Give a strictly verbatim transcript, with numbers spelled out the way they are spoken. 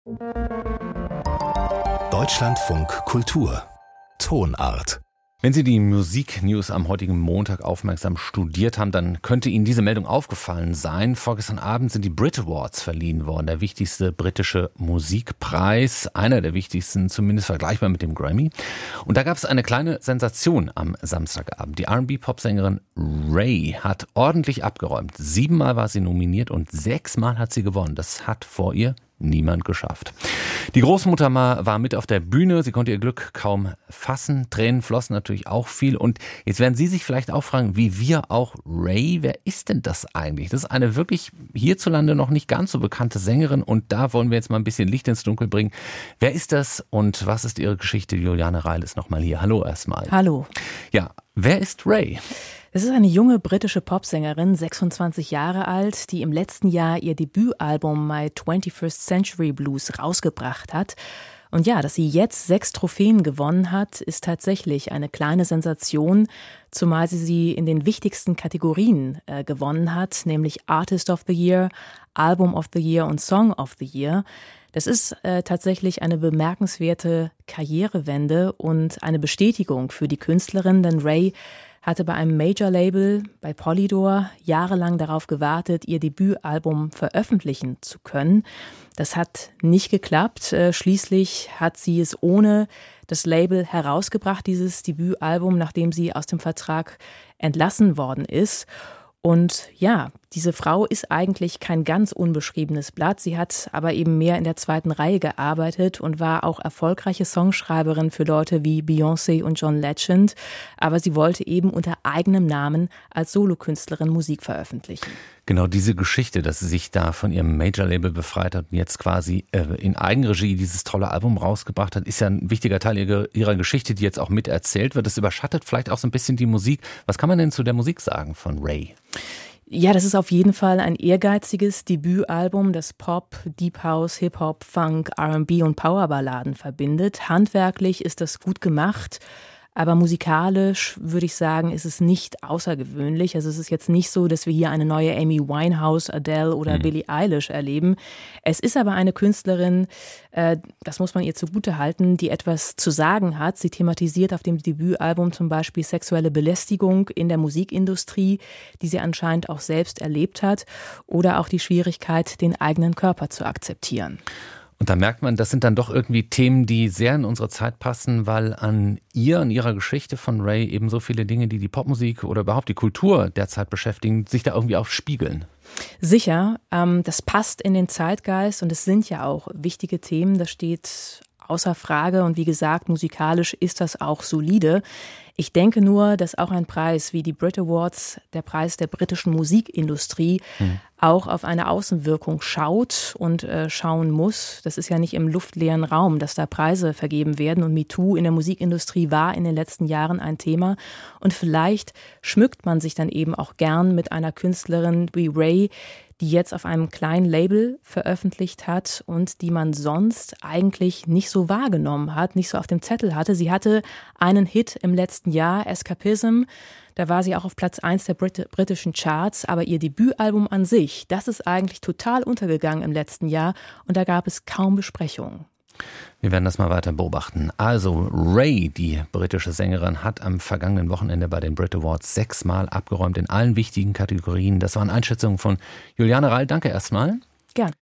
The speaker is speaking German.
Deutschlandfunk Kultur Tonart. Wenn Sie die Musiknews am heutigen Montag aufmerksam studiert haben, dann könnte Ihnen diese Meldung aufgefallen sein. Vorgestern Abend sind die Brit Awards verliehen worden, der wichtigste britische Musikpreis, einer der wichtigsten, zumindest vergleichbar mit dem Grammy. Und da gab es eine kleine Sensation am Samstagabend. Die R und B-Popsängerin Raye hat ordentlich abgeräumt. Siebenmal war sie nominiert und sechsmal hat sie gewonnen. Das hat vor ihr niemand geschafft. Die Großmutter war mit auf der Bühne. Sie konnte ihr Glück kaum fassen. Tränen flossen natürlich auch viel. Und jetzt werden Sie sich vielleicht auch fragen, wie wir auch, Raye, wer ist denn das eigentlich? Das ist eine wirklich hierzulande noch nicht ganz so bekannte Sängerin. Und da wollen wir jetzt mal ein bisschen Licht ins Dunkel bringen. Wer ist das und was ist ihre Geschichte? Juliane Reil ist nochmal hier. Hallo erstmal. Hallo. Ja, wer ist Raye? Es ist eine junge britische Popsängerin, sechsundzwanzig Jahre alt, die im letzten Jahr ihr Debütalbum My twenty-first Century Blues rausgebracht hat. Und ja, dass sie jetzt sechs Trophäen gewonnen hat, ist tatsächlich eine kleine Sensation, zumal sie sie in den wichtigsten Kategorien äh, gewonnen hat, nämlich Artist of the Year, Album of the Year und Song of the Year. Das ist äh, tatsächlich eine bemerkenswerte Karrierewende und eine Bestätigung für die Künstlerin, denn Raye hatte bei einem Major-Label, bei Polydor, jahrelang darauf gewartet, ihr Debütalbum veröffentlichen zu können. Das hat nicht geklappt. Schließlich hat sie es ohne das Label herausgebracht, dieses Debütalbum, nachdem sie aus dem Vertrag entlassen worden ist. Und ja, diese Frau ist eigentlich kein ganz unbeschriebenes Blatt. Sie hat aber eben mehr in der zweiten Reihe gearbeitet und war auch erfolgreiche Songschreiberin für Leute wie Beyoncé und John Legend. Aber sie wollte eben unter eigenem Namen als Solokünstlerin Musik veröffentlichen. Genau diese Geschichte, dass sie sich da von ihrem Major-Label befreit hat und jetzt quasi äh, in Eigenregie dieses tolle Album rausgebracht hat, ist ja ein wichtiger Teil ihrer, ihrer Geschichte, die jetzt auch miterzählt wird. Das überschattet vielleicht auch so ein bisschen die Musik. Was kann man denn zu der Musik sagen von Raye? Ja, das ist auf jeden Fall ein ehrgeiziges Debütalbum, das Pop, Deep House, Hip-Hop, Funk, R und B und Powerballaden verbindet. Handwerklich ist das gut gemacht. Aber musikalisch würde ich sagen, ist es nicht außergewöhnlich. Also es ist jetzt nicht so, dass wir hier eine neue Amy Winehouse, Adele oder mhm. Billie Eilish erleben. Es ist aber eine Künstlerin, äh, das muss man ihr zugutehalten, die etwas zu sagen hat. Sie thematisiert auf dem Debütalbum zum Beispiel sexuelle Belästigung in der Musikindustrie, die sie anscheinend auch selbst erlebt hat, oder auch die Schwierigkeit, den eigenen Körper zu akzeptieren. Und da merkt man, das sind dann doch irgendwie Themen, die sehr in unsere Zeit passen, weil an ihr, an ihrer Geschichte von Raye eben so viele Dinge, die die Popmusik oder überhaupt die Kultur derzeit beschäftigen, sich da irgendwie auch spiegeln. Sicher, ähm, das passt in den Zeitgeist und es sind ja auch wichtige Themen, das steht außer Frage und wie gesagt, musikalisch ist das auch solide. Ich denke nur, dass auch ein Preis wie die Brit Awards, der Preis der britischen Musikindustrie, hm. auch auf eine Außenwirkung schaut und äh, schauen muss. Das ist ja nicht im luftleeren Raum, dass da Preise vergeben werden. Und MeToo in der Musikindustrie war in den letzten Jahren ein Thema. Und vielleicht schmückt man sich dann eben auch gern mit einer Künstlerin wie Raye, die jetzt auf einem kleinen Label veröffentlicht hat und die man sonst eigentlich nicht so wahrgenommen hat, nicht so auf dem Zettel hatte. Sie hatte einen Hit im letzten Jahr, Escapism. Da war sie auch auf Platz eins der Brit- britischen Charts, aber ihr Debütalbum an sich, das ist eigentlich total untergegangen im letzten Jahr und da gab es kaum Besprechungen. Wir werden das mal weiter beobachten. Also Raye, die britische Sängerin, hat am vergangenen Wochenende bei den Brit Awards sechsmal abgeräumt in allen wichtigen Kategorien. Das waren Einschätzungen von Juliane Reil. Danke erstmal. Gern.